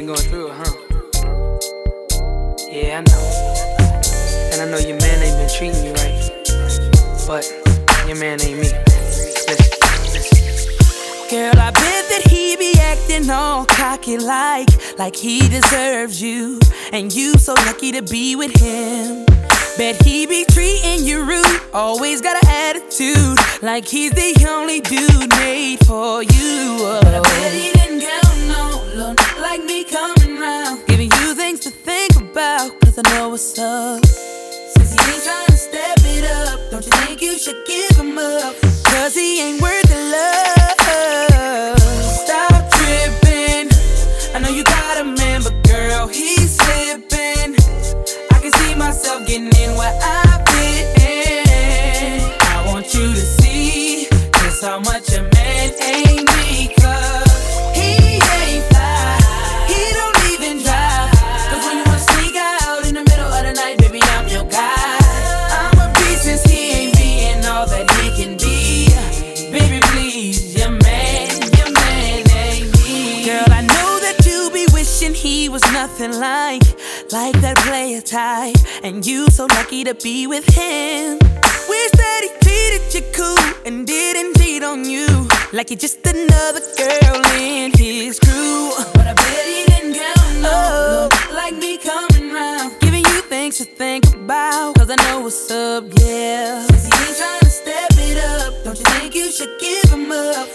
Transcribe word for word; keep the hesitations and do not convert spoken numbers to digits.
been going through it, huh? Yeah, I know. And I know your man ain't been treating you right. But your man ain't me. Listen, listen. Girl, I bet that he be acting all cocky like, like he deserves you. And you so lucky to be with him. Bet he be treating you rude, always got an attitude, like he's the only dude made for you. Oh. But I bet he didn't count no love like me coming round, giving you things to think about, cause I know what's up. Since he ain't trying to step it up, don't you think you should give him up? Cause he ain't worth the love. Stop tripping, I know you got a man, but girl, he's slipping. I can see myself getting in where I've been. I want you to see just how much a man ain't me, cause he ain't fly, he don't even drive. Cause when you wanna sneak out in the middle of the night, baby, I'm your guy. I'm a beast since he ain't being all that he can be. Baby, please, your man, your man ain't me. Girl, I know that you be wishing he was nothing like Like that player type, and you so lucky to be with him. Wish that he treated you cool and didn't cheat on you, like you're just another girl in his crew. But I bet he didn't count no love like me coming round, giving you things to think about, cause I know what's up, yeah. Since he ain't trying to step it up, don't you think you should give him up?